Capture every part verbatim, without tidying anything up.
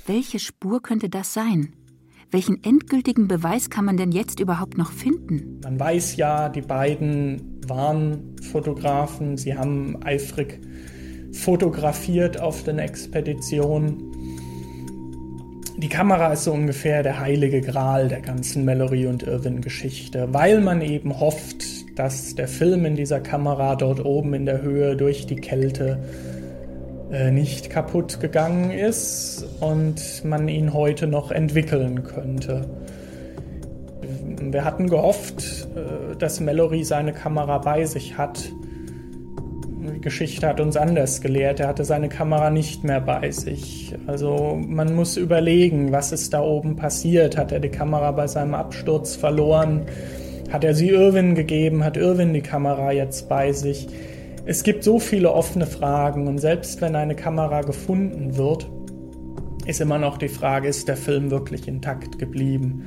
Welche Spur könnte das sein? Welchen endgültigen Beweis kann man denn jetzt überhaupt noch finden? Man weiß ja, die beiden waren Fotografen. Sie haben eifrig fotografiert auf den Expeditionen. Die Kamera ist so ungefähr der heilige Gral der ganzen Mallory und Irwin-Geschichte, weil man eben hofft, dass der Film in dieser Kamera dort oben in der Höhe durch die Kälte äh, nicht kaputt gegangen ist und man ihn heute noch entwickeln könnte. Wir hatten gehofft, äh, dass Mallory seine Kamera bei sich hat. Die Geschichte hat uns anders gelehrt. Er hatte seine Kamera nicht mehr bei sich. Also man muss überlegen, was ist da oben passiert. Hat er die Kamera bei seinem Absturz verloren? Hat er sie Irwin gegeben? Hat Irwin die Kamera jetzt bei sich? Es gibt so viele offene Fragen. Und selbst wenn eine Kamera gefunden wird, ist immer noch die Frage, ist der Film wirklich intakt geblieben?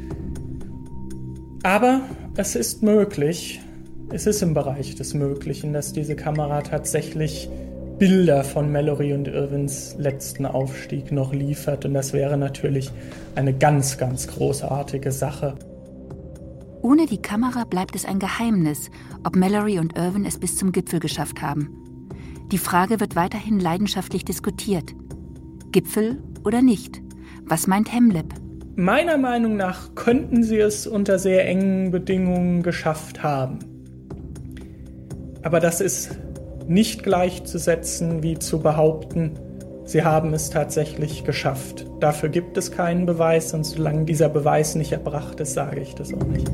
Aber es ist möglich, es ist im Bereich des Möglichen, dass diese Kamera tatsächlich Bilder von Mallory und Irwins letzten Aufstieg noch liefert. Und das wäre natürlich eine ganz, ganz großartige Sache. Ohne die Kamera bleibt es ein Geheimnis, ob Mallory und Irwin es bis zum Gipfel geschafft haben. Die Frage wird weiterhin leidenschaftlich diskutiert. Gipfel oder nicht? Was meint Hemleb? Meiner Meinung nach könnten sie es unter sehr engen Bedingungen geschafft haben. Aber das ist nicht gleichzusetzen, wie zu behaupten, sie haben es tatsächlich geschafft. Dafür gibt es keinen Beweis und solange dieser Beweis nicht erbracht ist, sage ich das auch nicht.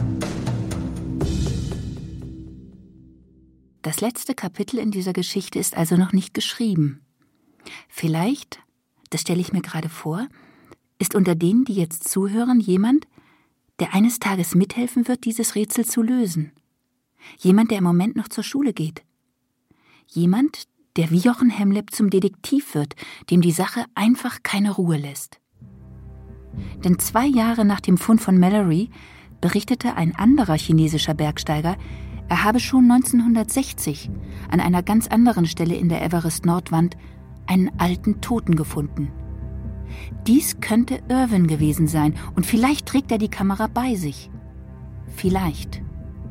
Das letzte Kapitel in dieser Geschichte ist also noch nicht geschrieben. Vielleicht, das stelle ich mir gerade vor, ist unter denen, die jetzt zuhören, jemand, der eines Tages mithelfen wird, dieses Rätsel zu lösen. Jemand, der im Moment noch zur Schule geht. Jemand, der wie Jochen Hemleb zum Detektiv wird, dem die Sache einfach keine Ruhe lässt. Denn zwei Jahre nach dem Fund von Mallory berichtete ein anderer chinesischer Bergsteiger, er habe schon neunzehnhundertsechzig an einer ganz anderen Stelle in der Everest-Nordwand einen alten Toten gefunden. Dies könnte Irwin gewesen sein und vielleicht trägt er die Kamera bei sich. Vielleicht.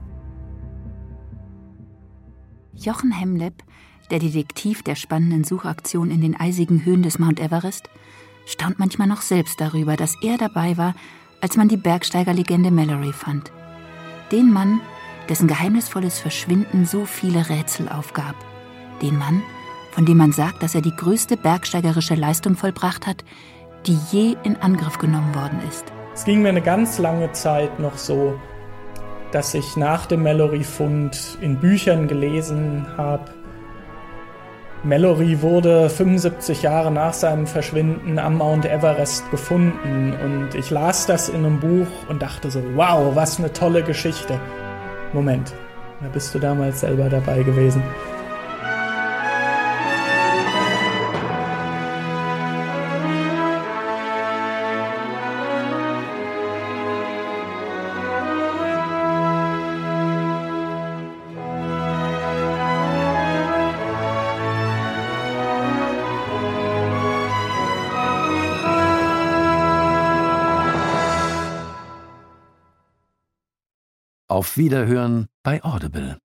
Jochen Hemleb, der Detektiv der spannenden Suchaktion in den eisigen Höhen des Mount Everest, staunt manchmal noch selbst darüber, dass er dabei war, als man die Bergsteigerlegende Mallory fand. Den Mann, dessen geheimnisvolles Verschwinden so viele Rätsel aufgab. Den Mann, von dem man sagt, dass er die größte bergsteigerische Leistung vollbracht hat, die je in Angriff genommen worden ist. Es ging mir eine ganz lange Zeit noch so, dass ich nach dem Mallory-Fund in Büchern gelesen habe. Mallory wurde fünfundsiebzig Jahre nach seinem Verschwinden am Mount Everest gefunden und ich las das in einem Buch und dachte so, wow, was eine tolle Geschichte. Moment, da bist du damals selber dabei gewesen. Auf Wiederhören bei Audible.